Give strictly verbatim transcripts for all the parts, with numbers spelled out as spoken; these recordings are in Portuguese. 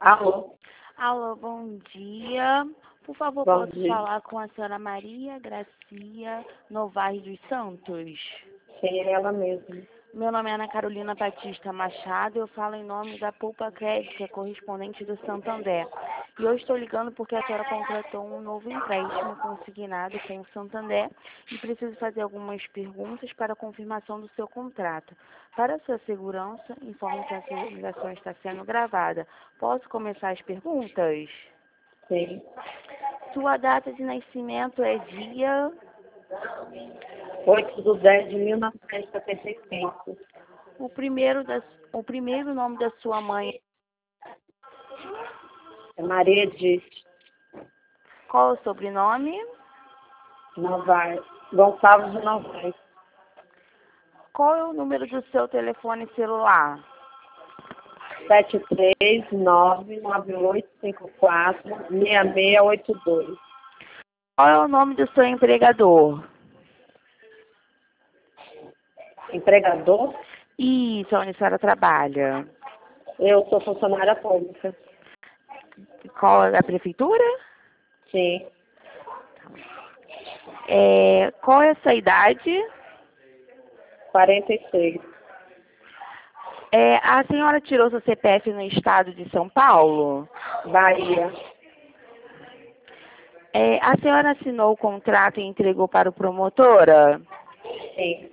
Alô? Alô, bom dia. Por favor, Bom posso dia. falar com a senhora Maria Gracia Novaes dos Santos? Sim, é ela mesma. Meu nome é Ana Carolina Batista Machado, eu falo em nome da Poupa Crédito, que é correspondente do Santander. E eu estou ligando porque a senhora contratou um novo empréstimo consignado com o Santander e preciso fazer algumas perguntas para a confirmação do seu contrato. Para sua segurança, informo que essa ligação está sendo gravada. Posso começar as perguntas? Sim. Sua data de nascimento é dia... oito de dez de mil novecentos e setenta e cinco. O primeiro, da, o primeiro nome da sua mãe. É Maria Edith Qual é o sobrenome? Novaes. Gonçalves de Novaes. Qual é o número do seu telefone celular? sete três nove nove oito cinco quatro seis seis oito dois. Qual é o nome do seu empregador? Empregador? Isso, onde a senhora trabalha. Eu sou funcionária pública. Qual é a prefeitura? Sim. É, qual é a sua idade? quarenta e seis. É, a senhora tirou seu C P F no estado de São Paulo? Bahia. É, a senhora assinou o contrato e entregou para o promotora? Sim.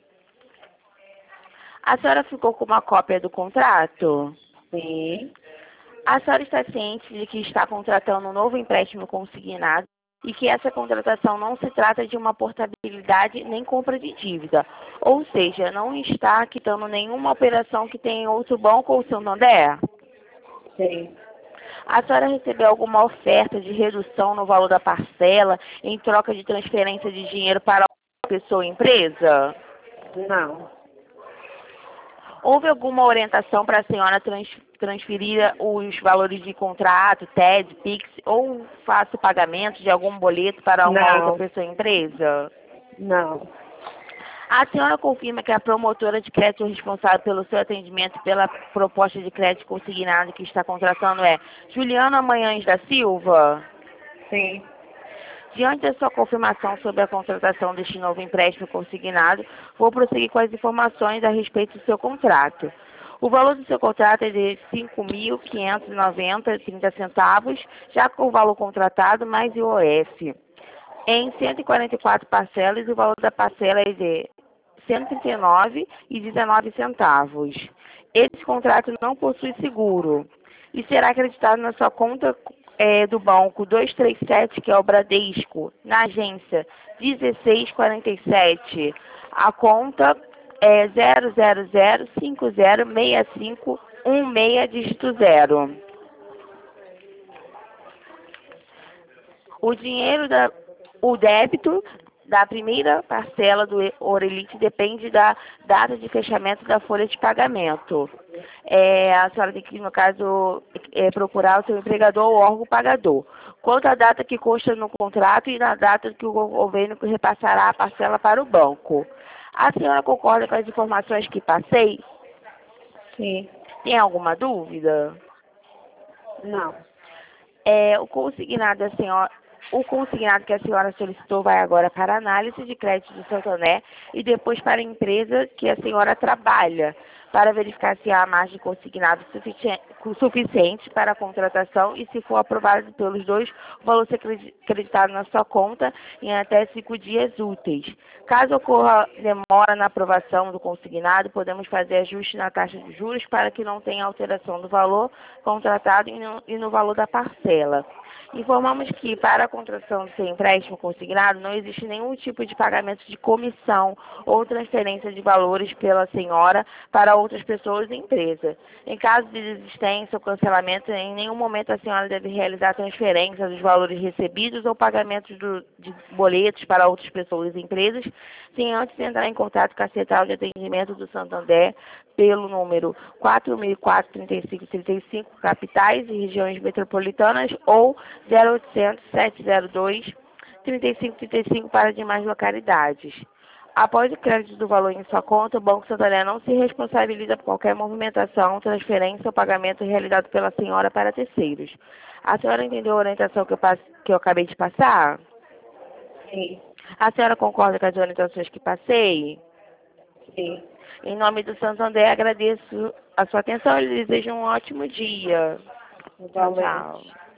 A senhora ficou com uma cópia do contrato? Sim. A senhora está ciente de que está contratando um novo empréstimo consignado e que essa contratação não se trata de uma portabilidade nem compra de dívida. Ou seja, não está quitando nenhuma operação que tenha em outro banco ou Santander? Sim. A senhora recebeu alguma oferta de redução no valor da parcela em troca de transferência de dinheiro para uma pessoa ou empresa? Não. Houve alguma orientação para a senhora trans, transferir os valores de contrato, T E D, Pix ou faça pagamento de algum boleto para uma Não. outra pessoa ou empresa? Não. A senhora confirma que a promotora de crédito responsável pelo seu atendimento e pela proposta de crédito consignado que está contratando é Juliana Manhães da Silva? Sim. Diante da sua confirmação sobre a contratação deste novo empréstimo consignado, vou prosseguir com as informações a respeito do seu contrato. O valor do seu contrato é de cinco mil quinhentos e noventa reais e trinta centavos, já com o valor contratado mais I O F. Em cento e quarenta e quatro parcelas, o valor da parcela é de cento e trinta e nove reais e dezenove centavos. Esse contrato não possui seguro e será acreditado na sua conta é, do banco duzentos e trinta e sete, que é o Bradesco, na agência dezesseis quarenta e sete. A conta é zero zero zero cinco zero seis cinco um seis dígito zero. O dinheiro da o débito da primeira parcela do Orelite depende da data de fechamento da folha de pagamento. É, a senhora tem que, no caso, é, procurar o seu empregador ou órgão pagador. Quanto à data que consta no contrato e na data que o governo repassará a parcela para o banco. A senhora concorda com as informações que passei? Sim. Tem alguma dúvida? Não. É, o consignado da senhora... O consignado que a senhora solicitou vai agora para a análise de crédito do Santander e depois para a empresa que a senhora trabalha, para verificar se há margem consignado suficiente para a contratação e, se for aprovado pelos dois, o valor ser creditado na sua conta em até cinco dias úteis. Caso ocorra demora na aprovação do consignado, podemos fazer ajuste na taxa de juros para que não tenha alteração do valor contratado e no, e no valor da parcela. Informamos que, para a contratação do seu empréstimo consignado, não existe nenhum tipo de pagamento de comissão ou transferência de valores pela senhora para outras pessoas e empresa. Em caso de desistência ou cancelamento, em nenhum momento a senhora deve realizar transferência dos valores recebidos ou pagamentos do, de boletos para outras pessoas e empresas, sem antes entrar em contato com a Central de Atendimento do Santander pelo número quatro mil e quatro, trinta e cinco, trinta e cinco, capitais e regiões metropolitanas, ou zero oitocentos, sete zero dois, trinta e cinco trinta e cinco para demais localidades. Após o crédito do valor em sua conta, o Banco Santander não se responsabiliza por qualquer movimentação, transferência ou pagamento realizado pela senhora para terceiros. A senhora entendeu a orientação que eu, passe, que eu acabei de passar? Sim, A senhora concorda com as orientações que passei? sim. Em nome do Santander, agradeço a sua atenção e lhe desejo um ótimo dia. Tchau, Igualmente. tchau.